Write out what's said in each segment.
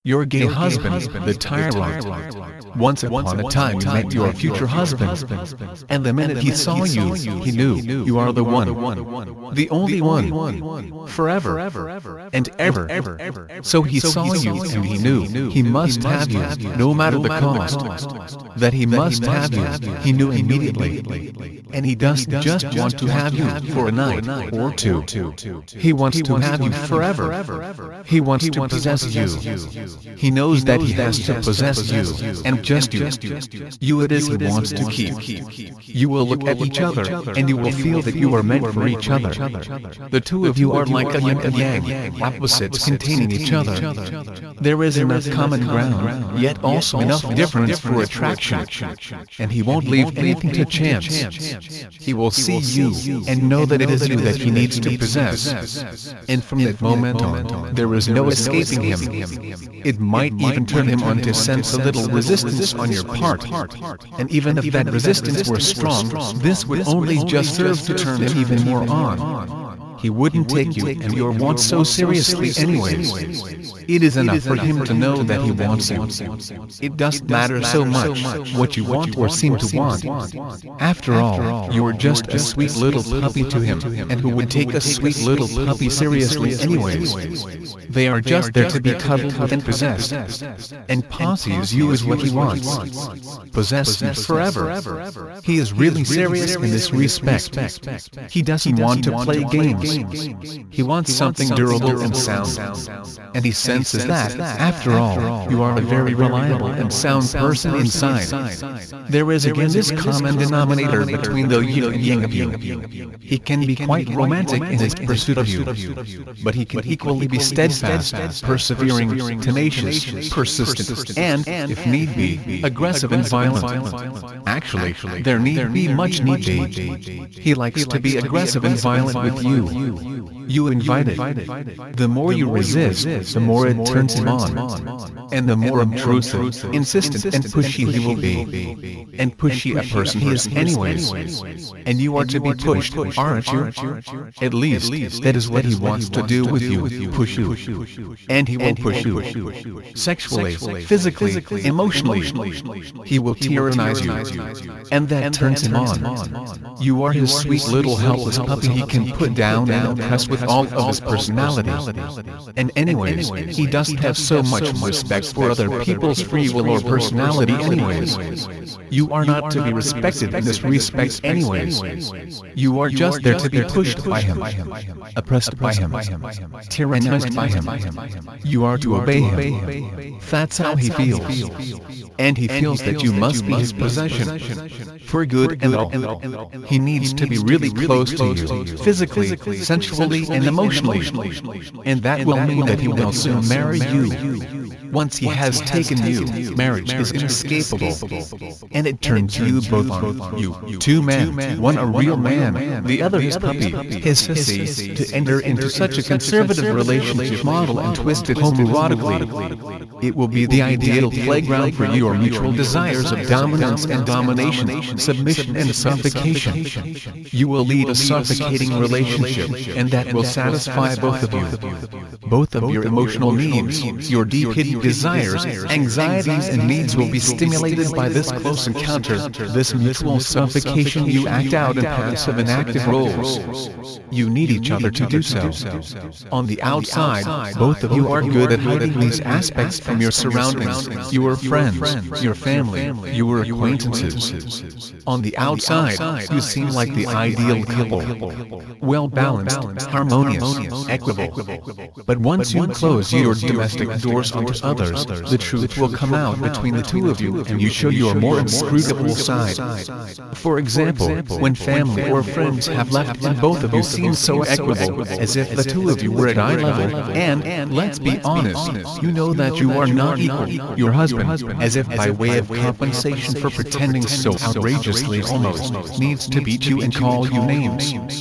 Your gay husband, the tyrant. Once upon a time you met your future husband, and the minute he saw you, he knew you are the one, the only one, forever and ever. So he saw you and he knew he must have you, no matter the cost. That he must have you, he knew immediately. And he doesn't just want to have you for a night or two. He wants to have you forever. He wants to possess you. He knows that he has to possess you, and just you. You it is he wants to keep. You will look at each other, and you will feel that you are meant for each other. The two of you are like a yin and yang, opposites containing each other. There is enough common ground, yet also enough difference for attraction. And he won't leave anything to chance. He will see you, and know that it is you that he needs to possess. And from that moment on, there is no escaping him. It might even turn him on to sense a little resistance on your part. And even if that resistance were strong, this would only just serve to turn him even more on. He wouldn't take you and your wants so seriously anyways. It is enough for him to know that he wants you. It doesn't matter so much what you want or seem to want. After all, you are just a sweet little puppy to him, and who would take a sweet little puppy seriously anyways? They are just there to be cuddled and possessed. And possess you is what he wants. Possess you forever. He is really serious in this respect. He doesn't want to play games. He wants something durable and sound. And he senses that, after all, you are a very reliable and sound person inside. There is again this common denominator between the yin and yang of you. He can be quite romantic in his pursuit of you, but he can equally be steadfast, persevering, tenacious, persistent, and, if need be, aggressive and violent. Actually, there need be much need be. He likes to be aggressive and violent with you. You invite it. The more you resist, the more it turns him on. And the more obtrusive, insistent, and pushy he will be. And pushy a person he is anyways. And you are to be pushed, aren't you? At least, that is what he wants to do with you, push you. And he will push you. Sexually, physically, emotionally. He will tyrannize you. And that turns him on. You are his sweet little helpless puppy he can put down and oppress with all of his personality. And anyways, he doesn't have so much respect for other people's free will or personality anyways. You are not to be respected in this respect anyways. You are just there to be pushed by him, oppressed by him, tyrannized by him. You are to obey him. That's how he feels. And he feels that you must be his possession, for good and all. He needs to be really close to you, physically, sensually, and emotionally. And that will mean that he will soon marry you. Once he has taken you, marriage is inescapable. And it turns you both on. You, two men, one a real man, the other his puppy, his sissy, to enter into such a conservative relationship model and twist it homoerotically. It will be the ideal playground for your mutual desires of dominance and domination, submission and suffocation. You will lead a suffocating relationship, and that will satisfy both of you. Both of your emotional needs, your deep hidden desires, anxieties and needs will be stimulated by this close encounter, this mutual suffocation. You act out in passive and active roles. You need each other to do so. On the outside, both of you are good at hiding these aspects from your surroundings, your friends, your family, your acquaintances. On the outside, you seem like the ideal couple, well-balanced, harmonious, equitable. But once you close your domestic doors onto others, the truth will come out between the two of you and you show your more inscrutable side. For example, when family or friends have left and both of you seem so equitable, as if the two of you were at eye level, and, let's be honest, you know that you are not equal. Your husband, as if by way of compensation for pretending so outrageously almost, needs to beat you and call you names.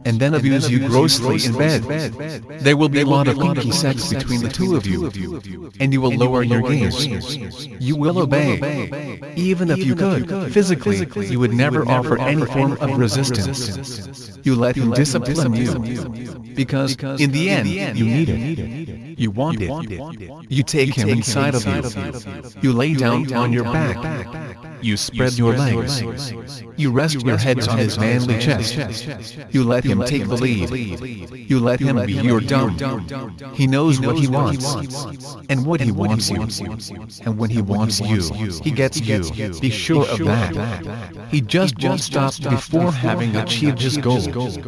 and then abuse you grossly in bed. There will be a lot of kinky sex between the two of you, and you will lower your gaze. You will obey. Even if you could, physically, you would never offer any form of resistance. You let him discipline you, because in the end, you need it. You want it. You take him inside of you. You lay down on your back. You spread your legs. You rest your heads on his manly chest. You let him take the lead. You let him be your dom. He knows what he wants, and what he wants you. And when he wants you, he gets you. Be sure of that. He just won't stop before having achieved his goal.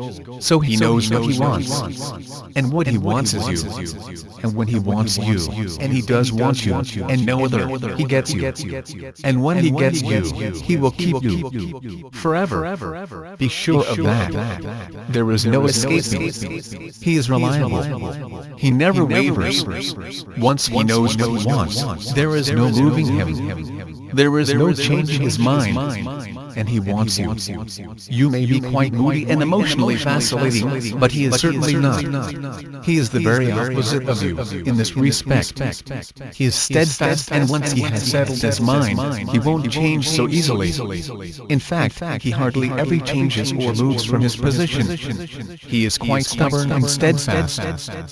So he knows what he wants, and what he wants is you. And when he wants you, and he does want you, and no other, he gets you. And when he gets you, he will keep you forever. Be sure of that. There is no escaping. He is reliable. He never wavers. Once he knows what he wants, there is no moving him. There is no changing his mind, and he wants you. You may be quite moody and emotionally vacillating, but he is certainly not. He is the very opposite of you in this respect. He is steadfast, and once he has settled his mind, he won't change so easily. In fact, he hardly ever changes or moves from his position. He is quite stubborn and steadfast.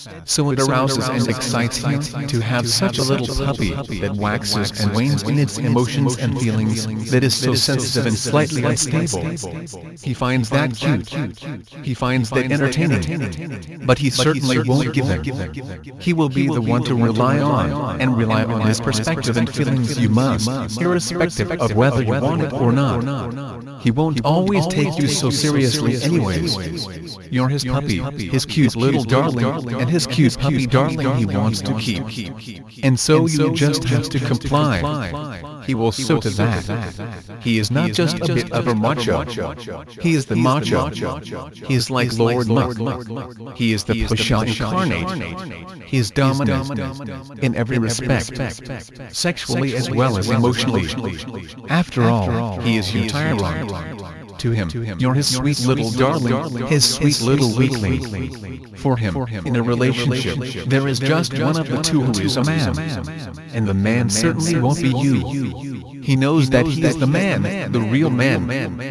So it arouses and excites him to have such a little puppy that waxes and wanes in its emotions and feelings, that is so sensitive and slightly unstable. He finds that cute. He finds that entertaining. But he certainly won't give them. He will be the one to rely on, and rely on his perspective and feelings. You must, irrespective of whether you want it or not. He won't always take you so seriously anyways. You're his puppy, his cute little darling, and his cute puppy darling he wants to keep. And so you just have to comply. He will so to that. He is not just a bit of a macho. He is the macho. He is like Lord Muck. He is the Pusha incarnate. He is dominant in every respect, sexually as well as emotionally. After all, he is your tyrant. To him, you're his sweet little darling, his sweet little weakling. For him, in a relationship, there is just one of the two who is a man. And the man certainly won't be you. He knows that he is the man, the real man.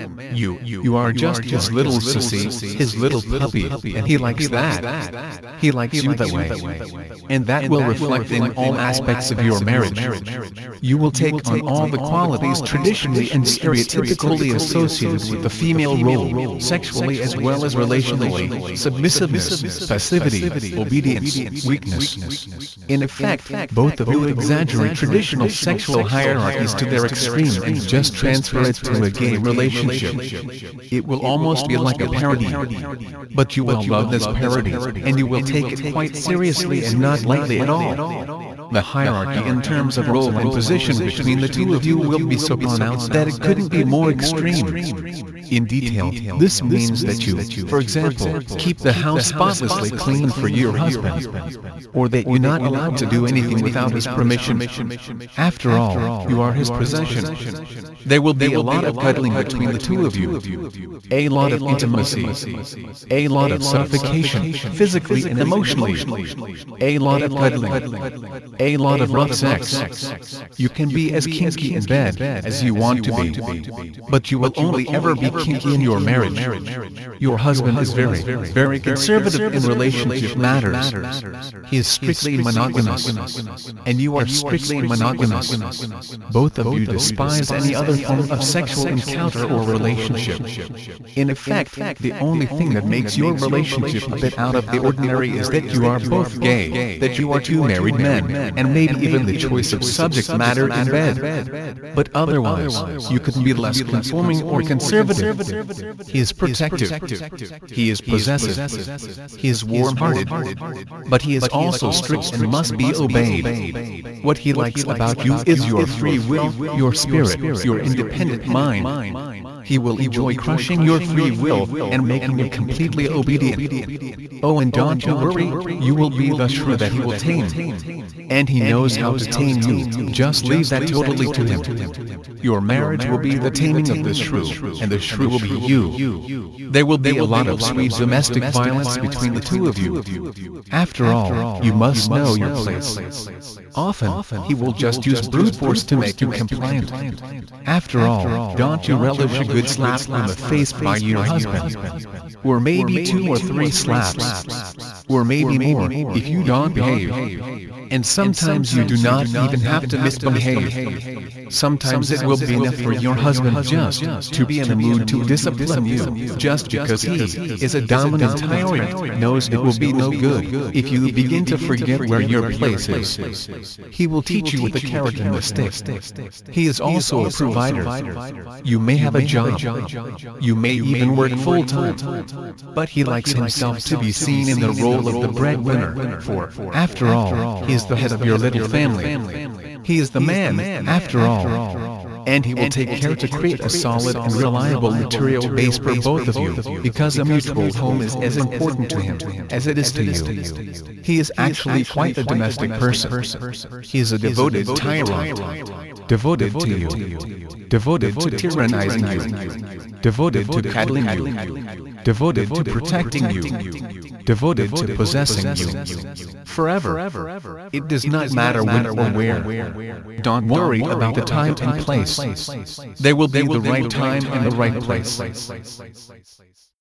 You are just his little sissy, his little puppy, and he likes that. He likes you that way. And that will reflect in all aspects of your marriage. You will take on all the qualities traditionally and stereotypically associated with the female role, sexually as well as relationally: submissiveness, passivity, obedience, weakness. In effect, both of you exaggerate traditional sexual hierarchies to their extreme and just transfer it to a gay relationship. It will almost be like a parody, but you will love this parody, and you will take it quite seriously and not lightly at all. The hierarchy in terms of role and position between the two of you will be so pronounced that it couldn't be more extreme. In detail, this means that you, for example, keep the house spotlessly clean for your husband, or that you're not allowed to do anything without his permission. After all, you are his possession. There will be a lot of cuddling between the two of you, a lot of intimacy, a lot of suffocation, physically and emotionally, a lot of cuddling, a lot of rough sex. You can be as kinky in bed as you want to be, but you will only ever be kinky in your marriage. Your husband is very conservative in relationship matters. He is strictly monogamous, and you are strictly monogamous. Both of you despise any other form of sexual encounter or relationship. In effect, the only thing that makes your relationship a bit out of the ordinary is that you are both gay, that you are two married men, and maybe even the choice of subject matter in bed. But otherwise, you couldn't be less conforming or conservative. He is protective. He is possessive. He is warm-hearted. But he is also strict and must be obeyed. What he likes about you is your free will, your spirit, your independent mind. He will enjoy crushing your free will and making you completely obedient. Oh, and don't you worry, you will be the shrew that he will tame. And he knows how to tame you. Just leave that totally to him. Your marriage will be the taming of the shrew, and the shrew will be you. There will be a lot of sweet domestic violence between the two of you. After all, you must know your place. Often, he will just use brute force to make you compliant. After all, don't you relish a good slap on the face by your husband? Or maybe 2 or 3 slaps. Or maybe more, if you don't behave. And sometimes you do not even have to misbehave. Sometimes it will be enough for your husband just to be in the mood to discipline you, just because he is a dominant tyrant, knows it will be no good if you begin to forget where your place is. He will teach you with the carrot and the stick. He is also a provider. You may have a job. You may even work full-time. But he likes himself to be seen in the role of the breadwinner, for, after all, he is the head of your little family. He is the man, after all. And he will take care to create a solid and reliable material base for both of you, because a mutual home is as important to him as it is to you. He is actually quite a domestic person. He is a devoted tyrant, devoted to you, devoted to tyrannizing you, devoted to cuddling you, devoted to protecting you, devoted to possessing you. Forever. It does not matter when or where. Don't worry about the time and place. There will be the right time and the right place.